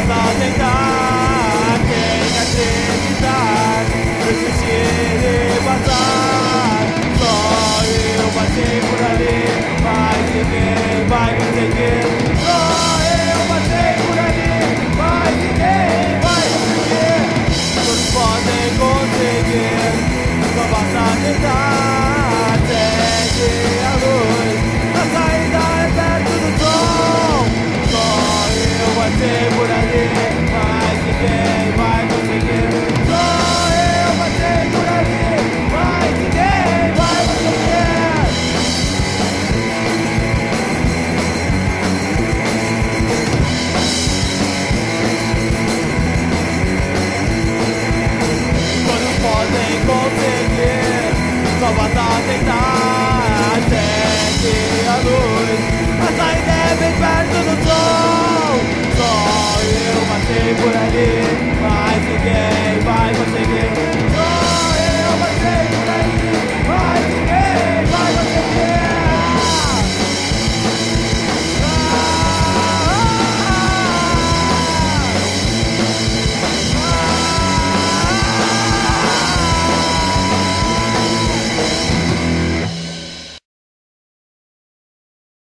basta tentar, tem que acreditar, resistir e passar. Só eu passei por ali, mas ninguém vai me seguir. Só eu passei por ali, mas ninguém vai me seguir. Todos podem conseguir, só basta tentar. Segue a luz, a saída é perto do sol. Só eu passei por ali, mas ninguém vai conseguir. Só eu passei por ali, mas ninguém vai conseguir. Todos podem conseguir, só basta tentar.